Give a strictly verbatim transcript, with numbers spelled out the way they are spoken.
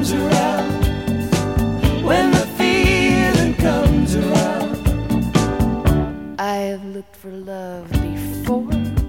comes around, when the feeling comes around. I've looked for love before,